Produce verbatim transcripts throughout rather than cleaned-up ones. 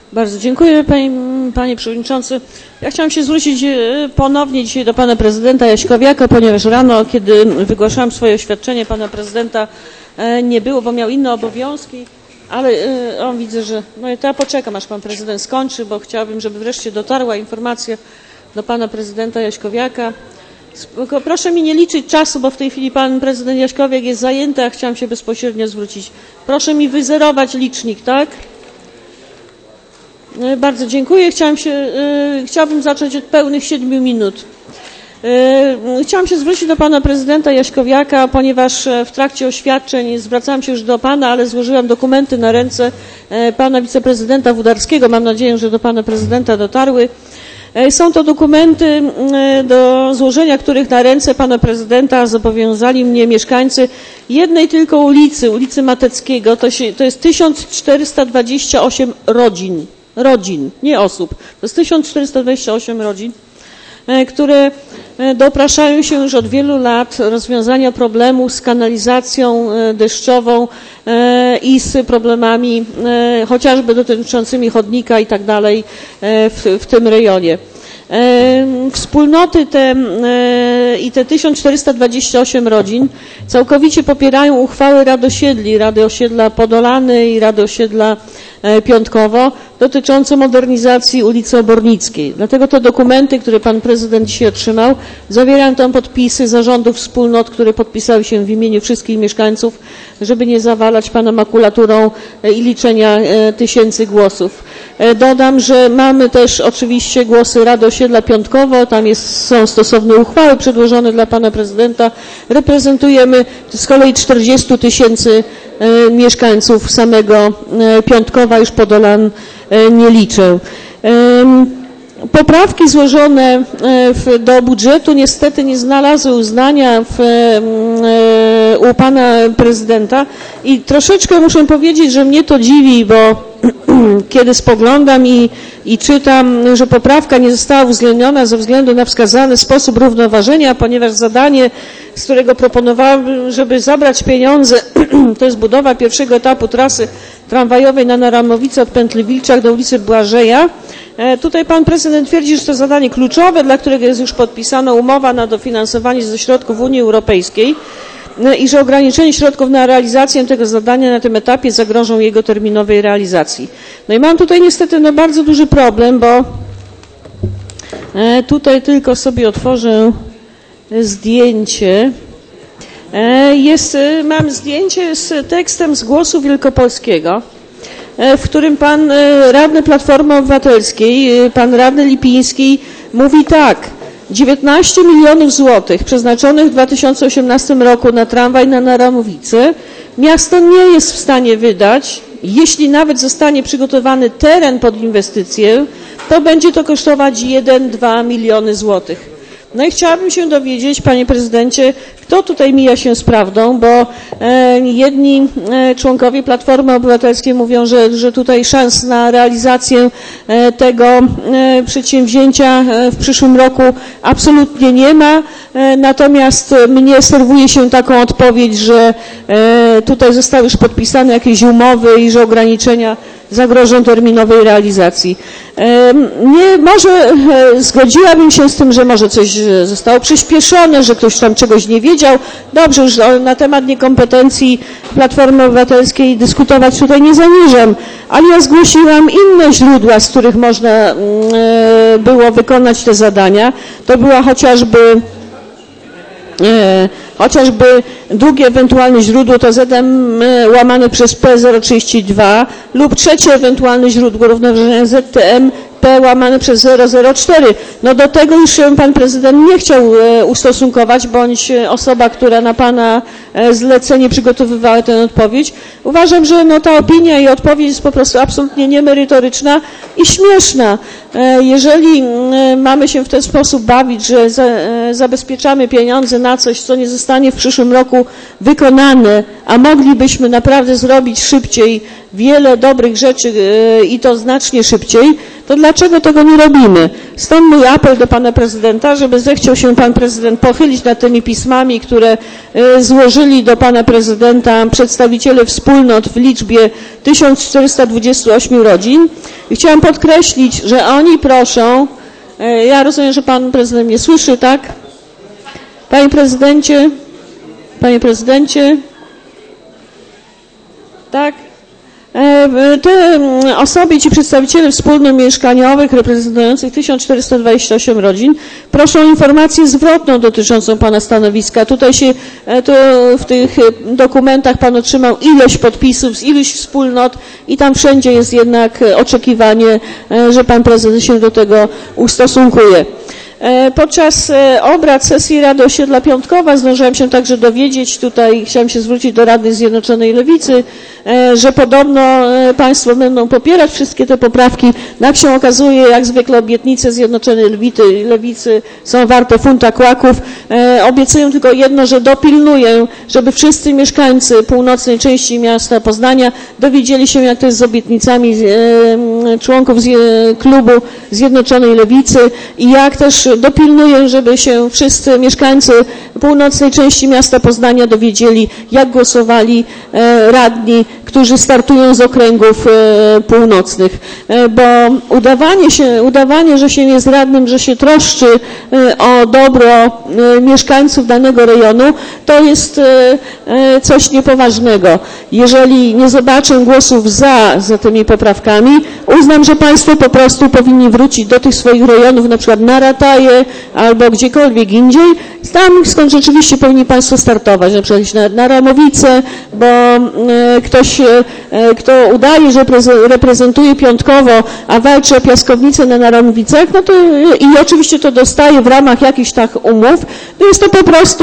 Bardzo dziękuję, panie, panie przewodniczący. Ja chciałam się zwrócić ponownie dzisiaj do pana prezydenta Jaśkowiaka, ponieważ rano, kiedy wygłaszałam swoje oświadczenie, pana prezydenta nie było, bo miał inne obowiązki, ale on widzę, że no ja poczekam, aż pan prezydent skończy, bo chciałabym, żeby wreszcie dotarła informacja do pana prezydenta Jaśkowiaka. Proszę mi nie liczyć czasu, bo w tej chwili pan prezydent Jaśkowiak jest zajęty, a chciałam się bezpośrednio zwrócić. Proszę mi wyzerować licznik, tak? Bardzo dziękuję. Chciałam się, chciałabym zacząć od pełnych siedmiu minut. Chciałam się zwrócić do pana prezydenta Jaśkowiaka, ponieważ w trakcie oświadczeń zwracałam się już do pana, ale złożyłam dokumenty na ręce pana wiceprezydenta Wódarskiego. Mam nadzieję, że do pana prezydenta dotarły. Są to dokumenty, do złożenia których na ręce pana prezydenta zobowiązali mnie mieszkańcy jednej tylko ulicy, ulicy Mateckiego. To, się, to jest tysiąc czterysta dwadzieścia osiem rodzin, rodzin, nie osób. To jest tysiąc czterysta dwadzieścia osiem rodzin, które dopraszają się już od wielu lat rozwiązania problemu z kanalizacją deszczową i z problemami chociażby dotyczącymi chodnika i tak dalej w, w tym rejonie. Wspólnoty te i te tysiąc czterysta dwadzieścia osiem rodzin całkowicie popierają uchwały Rad Osiedli, Rady Osiedla Podolany i Rady Osiedla Piątkowo dotyczące modernizacji ulicy Obornickiej. Dlatego te dokumenty, które pan prezydent dzisiaj otrzymał, zawierają tam podpisy zarządów wspólnot, które podpisały się w imieniu wszystkich mieszkańców, żeby nie zawalać pana makulaturą i liczenia tysięcy głosów. Dodam, że mamy też oczywiście głosy Rady Osiedla Piątkowo, tam jest, są stosowne uchwały przedłożone dla pana prezydenta. Reprezentujemy z kolei czterdzieści tysięcy mieszkańców samego Piątkowa, już Podolan nie liczę. Poprawki złożone w, do budżetu niestety nie znalazły uznania w, u pana prezydenta i troszeczkę muszę powiedzieć, że mnie to dziwi, bo kiedy spoglądam i, i czytam, że poprawka nie została uwzględniona ze względu na wskazany sposób równoważenia, ponieważ zadanie, z którego proponowałam, żeby zabrać pieniądze, to jest budowa pierwszego etapu trasy tramwajowej na Naramowice od Pętli Wilczak do ulicy Błażeja. Tutaj pan prezydent twierdzi, że to zadanie kluczowe, dla którego jest już podpisana umowa na dofinansowanie ze środków Unii Europejskiej i że ograniczenie środków na realizację tego zadania na tym etapie zagrożą jego terminowej realizacji. No i mam tutaj niestety no, bardzo duży problem, bo tutaj tylko sobie otworzę zdjęcie. Jest, mam zdjęcie z tekstem z Głosu Wielkopolskiego, w którym pan radny Platformy Obywatelskiej, pan radny Lipiński mówi tak: dziewiętnaście milionów złotych przeznaczonych w dwa tysiące osiemnastym roku na tramwaj na Naramowice miasto nie jest w stanie wydać. Jeśli nawet zostanie przygotowany teren pod inwestycję, to będzie to kosztować jeden do dwóch miliony złotych. No i chciałabym się dowiedzieć, panie prezydencie, kto tutaj mija się z prawdą, bo e, jedni e, członkowie Platformy Obywatelskiej mówią, że, że tutaj szans na realizację e, tego e, przedsięwzięcia e, w przyszłym roku absolutnie nie ma, e, natomiast mnie serwuje się taką odpowiedź, że e, tutaj zostały już podpisane jakieś umowy i że ograniczenia zagrożą terminowej realizacji. Nie, może zgodziłabym się z tym, że może coś zostało przyspieszone, że ktoś tam czegoś nie wiedział. Dobrze, już na temat niekompetencji Platformy Obywatelskiej dyskutować tutaj nie zamierzam, ale ja zgłosiłam inne źródła, z których można było wykonać te zadania. To była chociażby chociażby drugie ewentualne źródło to Z M łamane przez P zero trzydzieści dwa lub trzecie ewentualne źródło równoważenia Z T M P łamane przez zero zero cztery. No do tego już się pan prezydent nie chciał ustosunkować, bądź osoba, która na pana zlecenie przygotowywała tę odpowiedź. Uważam, że no ta opinia i odpowiedź jest po prostu absolutnie niemerytoryczna i śmieszna. Jeżeli mamy się w ten sposób bawić, że za, zabezpieczamy pieniądze na coś, co nie zostanie w przyszłym roku wykonane, a moglibyśmy naprawdę zrobić szybciej wiele dobrych rzeczy i to znacznie szybciej, to dlaczego tego nie robimy? Stąd mój apel do pana prezydenta, żeby zechciał się pan prezydent pochylić nad tymi pismami, które złożyli do pana prezydenta przedstawiciele wspólnot w liczbie tysiąc czterysta dwadzieścia osiem rodzin I chciałam podkreślić, że oni proszą, ja rozumiem, że pan prezydent mnie słyszy, tak? Panie prezydencie, panie prezydencie, tak? Te osoby, ci przedstawiciele wspólnot mieszkaniowych reprezentujących tysiąc czterysta dwadzieścia osiem rodzin proszą o informację zwrotną dotyczącą pana stanowiska. Tutaj się tu w tych dokumentach pan otrzymał ileś podpisów z iluś wspólnot i tam wszędzie jest jednak oczekiwanie, że pan prezydent się do tego ustosunkuje. Podczas obrad sesji Rady Osiedla Piątkowa zdążyłam się także dowiedzieć, tutaj chciałam się zwrócić do Rady Zjednoczonej Lewicy, że podobno państwo będą popierać wszystkie te poprawki. Jak się okazuje, jak zwykle obietnice Zjednoczonej Lewicy, Lewicy są warte funta kłaków. Obiecują tylko jedno, że dopilnuję, żeby wszyscy mieszkańcy północnej części miasta Poznania dowiedzieli się, jak to jest z obietnicami członków klubu Zjednoczonej Lewicy i jak też dopilnuję, żeby się wszyscy mieszkańcy północnej części miasta Poznania dowiedzieli, jak głosowali radni, którzy startują z okręgów północnych, bo udawanie się, udawanie, że się jest radnym, że się troszczy o dobro mieszkańców danego rejonu, to jest coś niepoważnego. Jeżeli nie zobaczę głosów za, za tymi poprawkami, uznam, że państwo po prostu powinni wrócić do tych swoich rejonów, na przykład na Rataje albo gdziekolwiek indziej, tam skąd rzeczywiście powinni państwo startować, na przykład na, na Ramowice, bo ktoś, kto udaje, że reprezentuje Piątkowo, a walczy o piaskownicę na Naramowicach, no to i oczywiście to dostaje w ramach jakichś tak umów, to jest to po prostu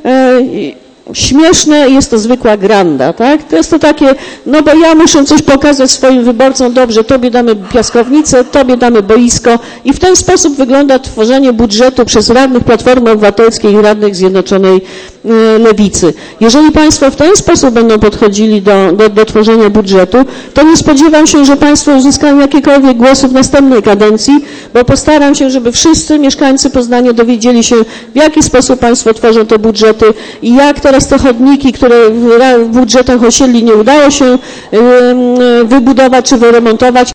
śmieszne, jest to zwykła granda, tak? To jest to takie, no bo ja muszę coś pokazać swoim wyborcom, dobrze, tobie damy piaskownicę, tobie damy boisko i w ten sposób wygląda tworzenie budżetu przez radnych Platformy Obywatelskiej i radnych Zjednoczonej Lewicy. Jeżeli państwo w ten sposób będą podchodzili do, do, do tworzenia budżetu, to nie spodziewam się, że państwo uzyskają jakiekolwiek głosy w następnej kadencji, bo postaram się, żeby wszyscy mieszkańcy Poznania dowiedzieli się, w jaki sposób państwo tworzą te budżety i jak teraz te chodniki, które w budżetach osiedli nie udało się wybudować czy wyremontować,